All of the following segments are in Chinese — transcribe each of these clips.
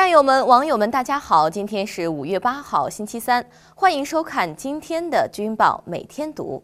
战友们、网友们，大家好！今天是5月8号，星期三，欢迎收看今天的《军报每天读》。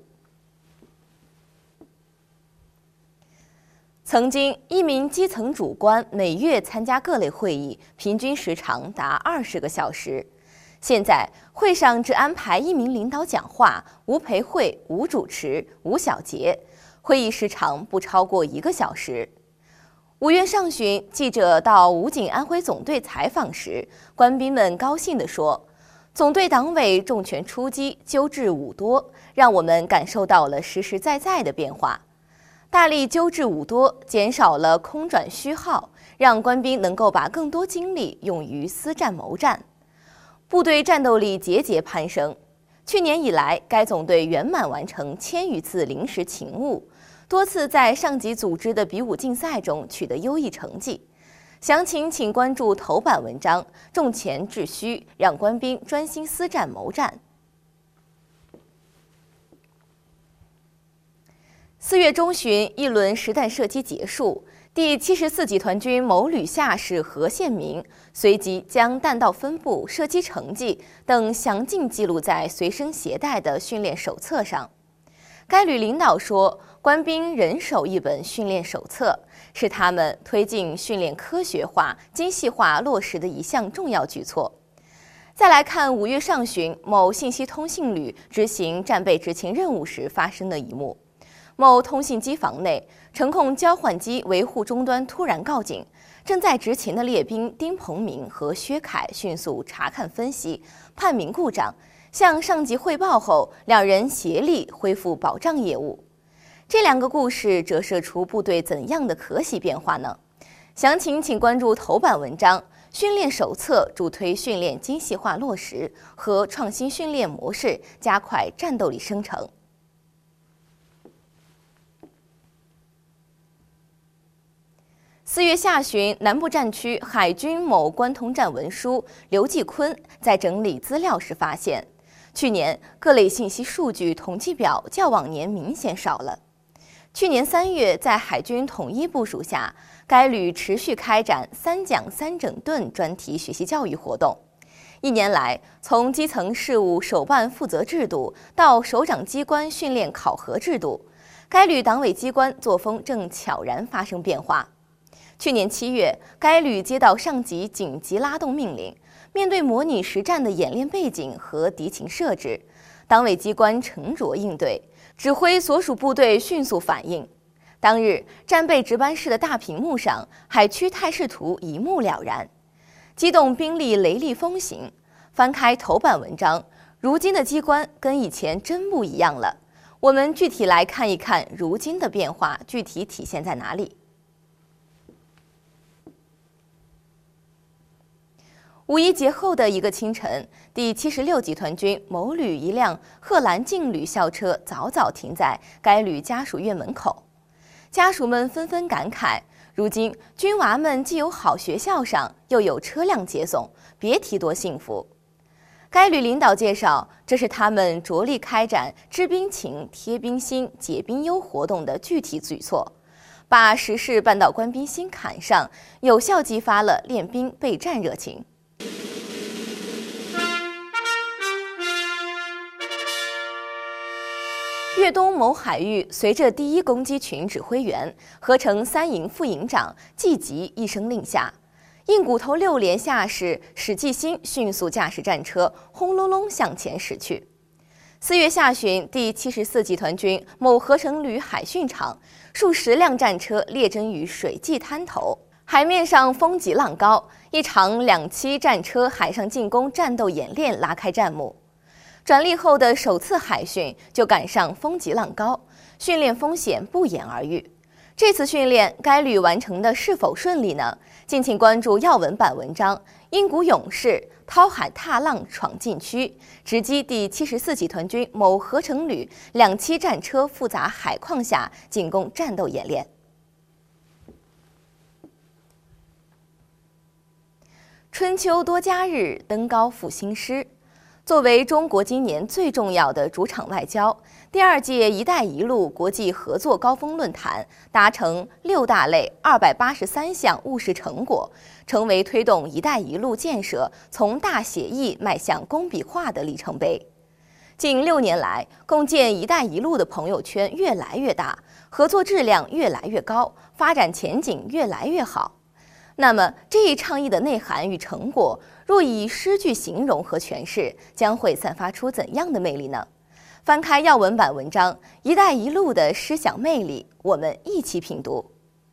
曾经，一名基层主官每月参加各类会议，平均时长达20个小时。现在，会上只安排一名领导讲话，无陪会、无主持、无小结，会议时长不超过1个小时。5月上旬，记者到武警安徽总队采访时，官兵们高兴地说：“总队党委重拳出击，纠治五多，让我们感受到了实实在在的变化。大力纠治五多，减少了空转虚耗，让官兵能够把更多精力用于思战谋战，部队战斗力节节攀升。去年以来，该总队圆满完成1000余次临时勤务。”多次在上级组织的比武竞赛中取得优异成绩，详情请关注头版文章，重前治虚，让官兵专心思战谋战。4月中旬，一轮实弹射击结束，第74集团军某旅下士何宪明随即将弹道分布、射击成绩等详尽记录在随身携带的训练手册上。该旅领导说，官兵人手一本训练手册，是他们推进训练科学化、精细化落实的一项重要举措。再来看5月上旬某信息通信旅执行战备执勤任务时发生的一幕。某通信机房内，程控交换机维护终端突然告警，正在执勤的列兵丁鹏明和薛凯迅速查看分析，判明故障，向上级汇报后，两人协力恢复保障业务。这2个故事折射出部队怎样的可喜变化呢？详情请关注头版文章。训练手册主推训练精细化落实和创新训练模式，加快战斗力生成。4月下旬，南部战区海军某关通站文书刘继坤在整理资料时发现，去年各类信息数据统计表较往年明显少了。去年3月，在海军统一部署下，该旅持续开展3讲3整顿专题学习教育活动。1年来，从基层事务首办负责制度到首长机关训练考核制度，该旅党委机关作风正悄然发生变化。去年7月，该旅接到上级紧急拉动命令，面对模拟实战的演练背景和敌情设置，党委机关沉着应对，指挥所属部队迅速反应。当日，战备值班室的大屏幕上，海区态势图一目了然，机动兵力雷厉风行。翻开头版文章，如今的机关跟以前真不一样了。我们具体来看一看如今的变化具体体现在哪里。5一节后的一个清晨，第76集团军某旅一辆贺兰劲旅校车早早停在该旅家属院门口，家属们纷纷感慨：如今军娃们既有好学校上，又有车辆接送，别提多幸福。该旅领导介绍，这是他们着力开展知兵情、贴兵心、解兵忧活动的具体举措，把时事搬到官兵心坎上，有效激发了练兵备战热情。粤东某海域，随着第1攻击群指挥员合成3营副营长季吉一声令下，硬骨头6连下士史继新迅速驾驶战车轰隆隆向前驶去。4月下旬，第74集团军某合成旅海训场，数十辆战车列阵于水际滩头，海面上风急浪高，一场2栖战车海上进攻战斗演练拉开战幕。转隶后的首次海训就赶上风急浪高，训练风险不言而喻。这次训练该旅完成的是否顺利呢？敬请关注要闻版文章。英谷勇士掏海踏浪闯禁区，直击第74集团军某合成旅2栖战车复杂海况下进攻战斗演练。春秋多佳日，登高赋新诗。作为中国今年最重要的主场外交， 第2届“一带一路”国际合作高峰论坛达成6大类283项务实成果，成为推动“一带一路”建设从大协议迈向工笔画的里程碑。近6年来，共建“一带一路”的朋友圈越来越大，合作质量越来越高，发展前景越来越好。那么，这一倡议的内涵与成果，若以诗句形容和诠释，将会散发出怎样的魅力呢？翻开要闻版文章《一带一路的诗想魅力》，我们一起品读。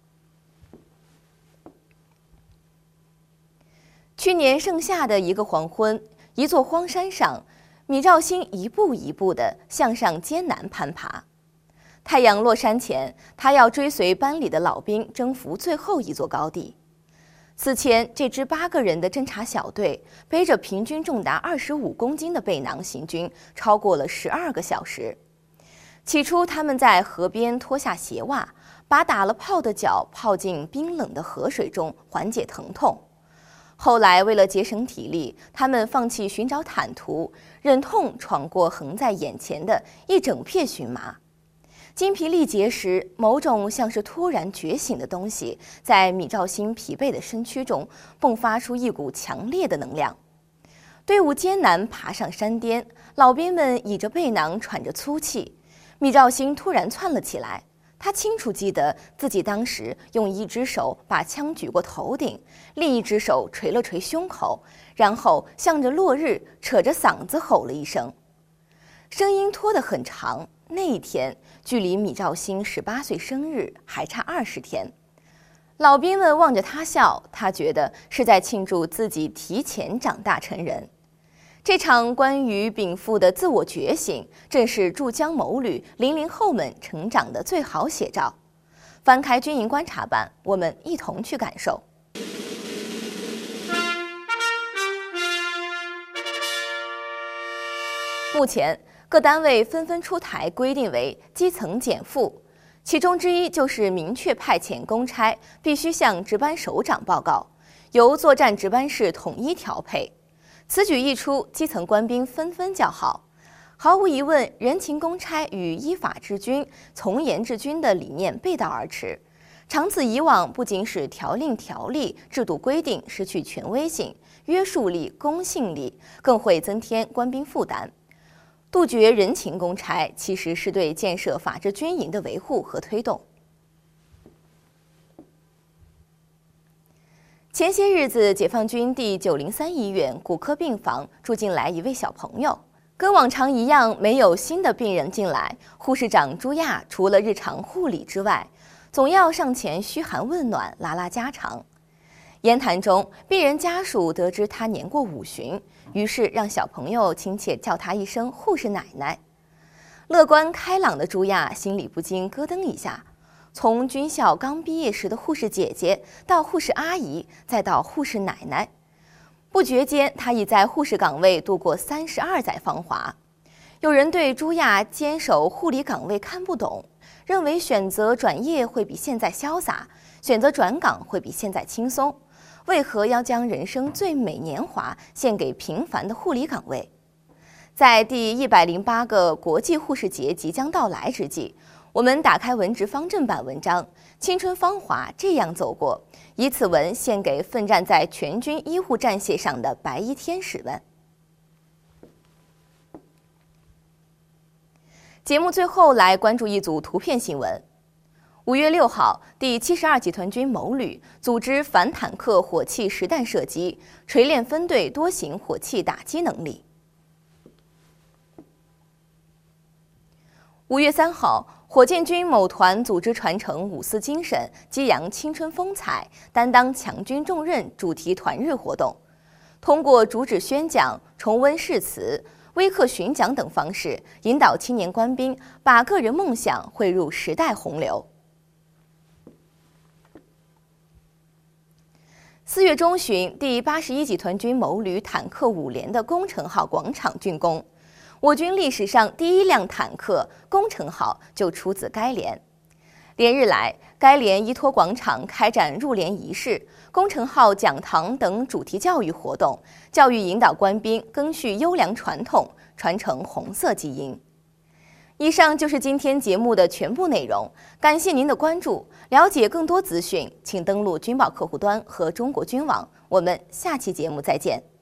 去年盛夏的一个黄昏，一座荒山上，米兆星一步一步地向上艰难攀爬。太阳落山前，他要追随班里的老兵征服最后一座高地。此前，这支8个人的侦察小队背着平均重达25公斤的背囊行军，超过了12个小时。起初，他们在河边脱下鞋袜，把打了泡的脚泡进冰冷的河水中，缓解疼痛。后来，为了节省体力，他们放弃寻找坦途，忍痛闯过横在眼前的一整片荨麻。精疲力竭时，某种像是突然觉醒的东西在米兆星疲惫的身躯中迸发出一股强烈的能量。队伍艰难爬上山巅，老兵们倚着背囊喘着粗气。米兆星突然窜了起来，他清楚记得自己当时用一只手把枪举过头顶，另一只手捶了捶胸口，然后向着落日扯着嗓子吼了一声，声音拖得很长。那一天距离米兆星18岁生日还差20天，老兵们望着他笑，他觉得是在庆祝自己提前长大成人。这场关于禀赋的自我觉醒，正是驻疆某旅00后们成长的最好写照。翻开军营观察版，我们一同去感受。目前各单位纷纷出台规定为基层减负，其中之一就是明确派遣公差必须向值班首长报告，由作战值班室统一调配。此举一出，基层官兵纷纷叫好。毫无疑问，人情公差与依法治军、从严治军的理念背道而驰。长此以往，不仅使条令条例、制度规定失去权威性、约束力、公信力，更会增添官兵负担。杜绝人情公差，其实是对建设法治军营的维护和推动。前些日子，解放军第903医院骨科病房住进来一位小朋友，跟往常一样，没有新的病人进来，护士长朱亚除了日常护理之外，总要上前嘘寒问暖，拉拉家常。言谈中，病人家属得知他年过50旬，于是让小朋友亲切叫他一声护士奶奶。乐观开朗的朱亚心里不禁咯噔一下，从军校刚毕业时的护士姐姐到护士阿姨，再到护士奶奶，不觉间她已在护士岗位度过32载芳华。有人对朱亚坚守护理岗位看不懂，认为选择转业会比现在潇洒，选择转岗会比现在轻松。为何要将人生最美年华献给平凡的护理岗位？在第108个国际护士节即将到来之际，我们打开文职方正版文章《青春芳华这样走过》，以此文献给奋战在全军医护战线上的白衣天使们。节目最后来关注一组图片新闻。5月6号，第72集团军某旅组织反坦克火器实弹射击，锤炼分队多型火器打击能力。5月3号，火箭军某团组织传承五四精神，激扬青春风采，担当强军重任主题团日活动，通过主旨宣讲、重温誓词、微课巡讲等方式，引导青年官兵把个人梦想汇入时代洪流。4月中旬，第81集团军某旅坦克5连的工程号广场竣工，我军历史上第一辆坦克工程号就出自该连。连日来，该连依托广场开展入连仪式、工程号讲堂等主题教育活动，教育引导官兵赓续优良传统，传承红色基因。 以上就是今天节目的全部内容，感谢您的关注。了解更多资讯，请登录军报客户端和中国军网。我们下期节目再见。